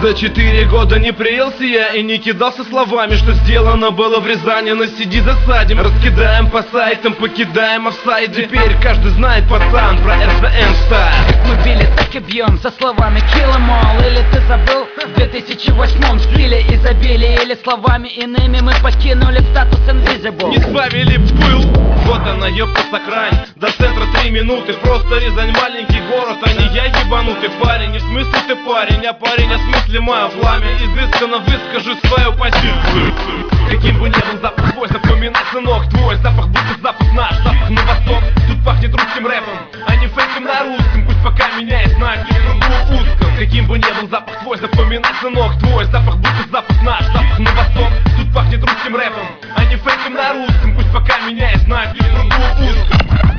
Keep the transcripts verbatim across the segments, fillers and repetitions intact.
За четыре года не приелся я и не кидался словами, что сделано было в Рязани. Но сиди засадим, раскидаем по сайтам, покидаем офсайд. Теперь каждый знает, пацан, про эр зэ эн стайл. Как мы били, так и бьем, за словами kill 'em all. Или ты забыл, в две тысячи восьмом в стиле изобилия. Или словами иными мы покинули статус invisible. Не сбавили пыл, вот она, ёпта, сакрайн. До центра три минуты, просто Рязань маленький город, а не я ебанутый парень. Не в смысле ты парень, а парень, а в смысле мое пламя. Изысканно выскажи свою позицию. Каким бы ни был запах твой, запоминай, сынок, твой запах будто запах наш, запах на восток. Тут пахнет русским рэпом, а не фейком на русском. Пусть пока меня и знают лишь в кругу узком. Каким бы ни был запах твой, запоминай, сынок, твой запах будто запах наш, запах на восток. Тут пахнет русским рэпом, а не фейком на русском. Пусть пока меня и знают лишь в кругу узком.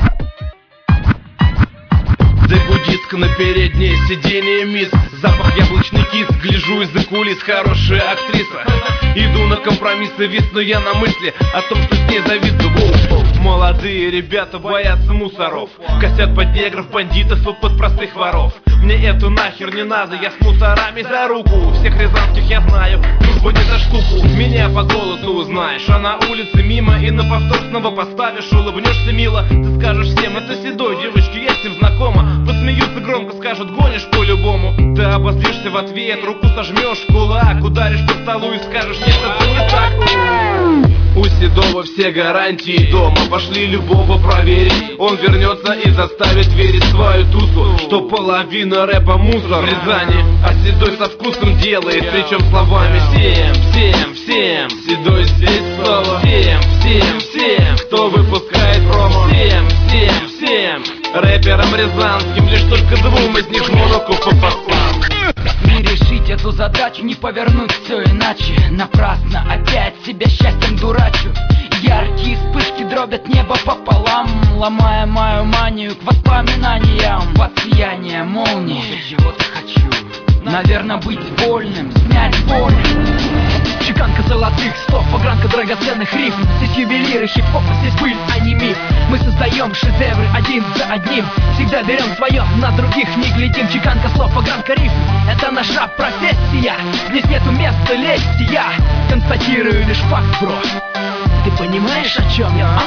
Дебудистка на переднее сиденье, мисс. Запах яблочный кис, гляжу из-за кулис, хорошая актриса. Иду на компромиссы, висну я на мысли о том, что с ней зависну. Молодые ребята боятся мусоров, косят под негров, бандитов и под простых воров. Мне эту нахер не надо, я с мусорами за руку. Всех рязанских я знаю, дружба не за штуку. Меня по голосу узнаешь, а на улице мимо. И на повтор снова поставишь, улыбнешься мило. Ты скажешь всем, это седой, девочки, я с ним знакома. Посмеются громко, скажут, гонишь по-любому. Ты обозлишься в ответ, руку сожмешь в кулак, ударишь по столу и скажешь, нет, это не так. У Седова все гарантии дома, пошли любого проверить. Он вернется и заставит верить свою тусу, что половина рэпа мусор в Рязани, а Седой со вкусом делает, причем словами. Всем, всем, всем, Седой здесь снова. Всем, всем, всем, кто выпускает промо. Всем, всем, всем, рэперам рязанским, лишь только двум из них моноку по пацан. Не решить эту задачу, не повернуть все иначе. Напрасно опять себя счастьем дурачу. Яркие вспышки дробят небо пополам, ломая мою манию к воспоминаниям. Под сияние молнии чего-то хочу, наверное, быть вольным, снять боль. Чеканка золотых слов, огранка драгоценных рифм. Здесь ювелиры хип-хопа, здесь пыль, а не миф. Мы создаем шедевры один за одним, всегда берем свое, на других не глядим. Чеканка слов, огранка рифм, это наша профессия. Здесь нету места лести, я констатирую лишь факт, бро. Ты понимаешь, о чем я?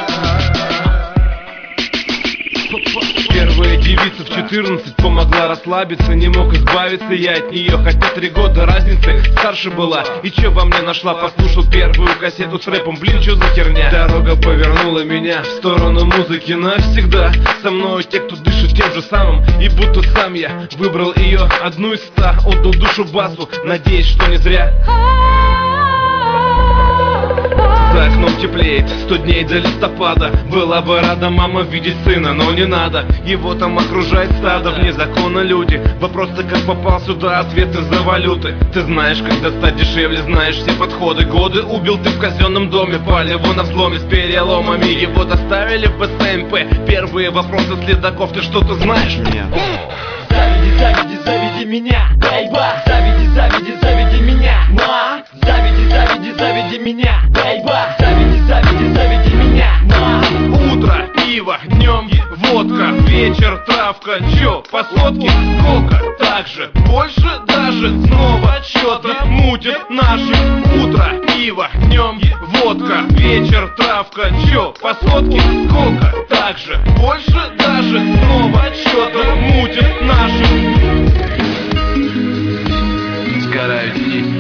Первая девица в четырнадцать помогла расслабиться. Не мог избавиться я от нее, хотя три года разницы старше была. И чё во мне нашла, послушал первую кассету с рэпом. Блин, чё за херня? Дорога повернула меня в сторону музыки навсегда. Со мной те, кто дышит тем же самым, и будто сам я выбрал ее одну из ста. Отдал душу басу, надеясь, что не зря. За окном теплеет, сто дней до листопада. Была бы рада мама видеть сына, но не надо. Его там окружает стадо, вне закона люди. Вопрос, ты как попал сюда, ответы за валюты. Ты знаешь, как достать дешевле, знаешь все подходы. Годы убил ты в казенном доме, палево на взломе с переломами. Его доставили в бэ эс эм пэ. Первые вопросы следаков, ты что-то знаешь? Нет. Заведи, заведи, заведи меня, бейба. Заведи, заведи, заведи меня, ма. Заведи, заведи, заведи меня, бейба. Заведи, заведи, заведи меня, ма. Утро, пиво, днем водка, вечер, травка. Чё, по сотке? Сколько? Так же, больше даже. Снова что-то мутит наши. Утро, пиво, днем водка, вечер, травка. Чё, по сотке? Сколько? Так же, больше даже. Снова что-то мутит наши. Сгорают здесь.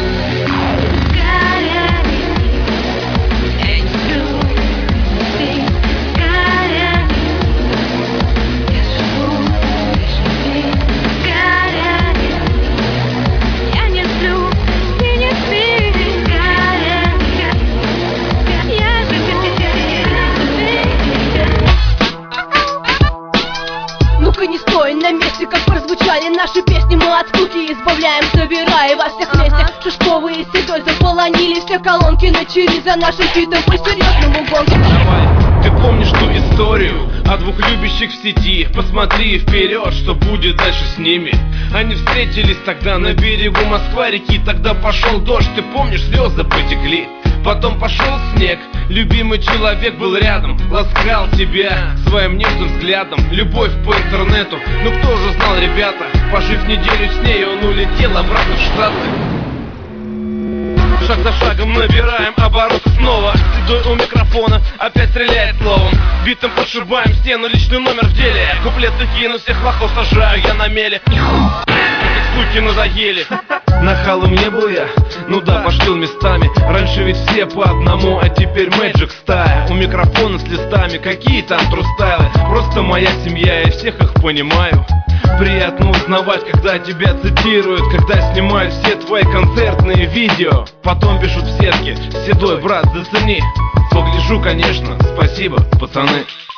Не стой на месте, как прозвучали наши песни. Мы от скуки избавляем, собирая во всех вместе. Шишковые Седой заполонили все колонки. Начали за нашим фитом по-серьезному гонки. Давай, ты помнишь ту историю о двух любящих в сети? Посмотри вперед, что будет дальше с ними. Они встретились тогда на берегу Москва-реки. Тогда пошел дождь, ты помнишь, слезы потекли. Потом пошел снег, любимый человек был рядом, ласкал тебя своим нежным взглядом. Любовь по интернету, ну кто же знал, ребята, Пожив неделю с ней, он улетел обратно в Штаты. Шаг за шагом набираем обороты снова. Седой у микрофона опять стреляет словом. Битом подшибаем стену, личный номер в деле. Куплеты кину, всех лохов сажаю я на меле. Эти суки надоели. Нахалом не был я, ну да, пошлил местами. Раньше ведь все по одному, а теперь мэджик стая. У микрофона с листами, какие там трустайлы. Просто моя семья, я всех их понимаю. Приятно узнавать, когда тебя цитируют, когда снимают все твои концертные видео. Потом пишут в сетке: седой брат, зацени. Погляжу, конечно, спасибо, пацаны.